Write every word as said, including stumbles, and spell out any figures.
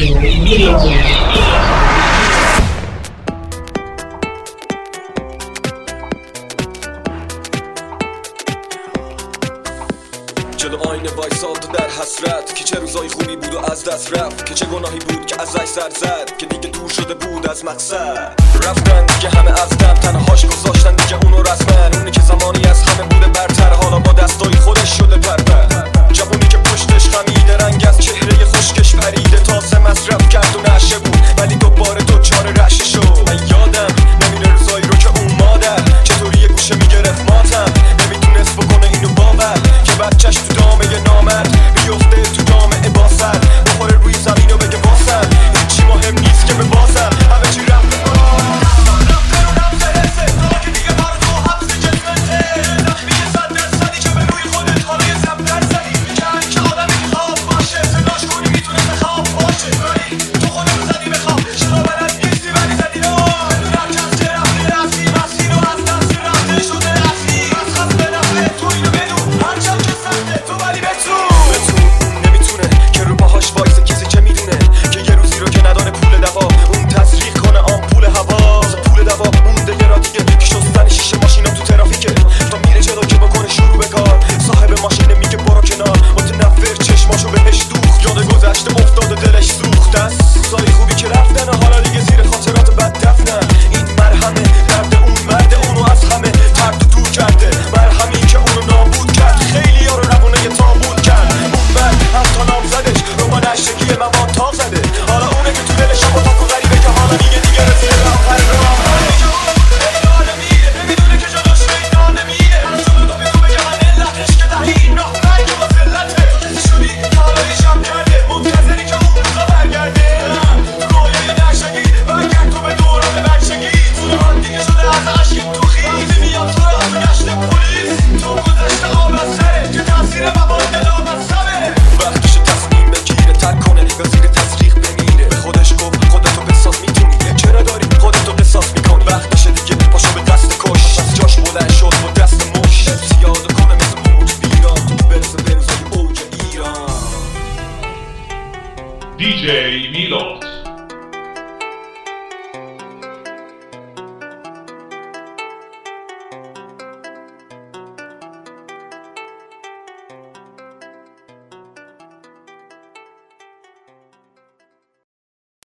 جلو آینه وایساد در حسرت که چه روزای خوبی بود و از دست رفت، که چه گناهی بود که ازش سر زد، که دیگه دور شده بود از مقصد. رفتن دیگه همه از دم، تنهاش گذاشتن دیگه اونو رسمن، اونی که زمانی از همه بوده برتر، حالا با دست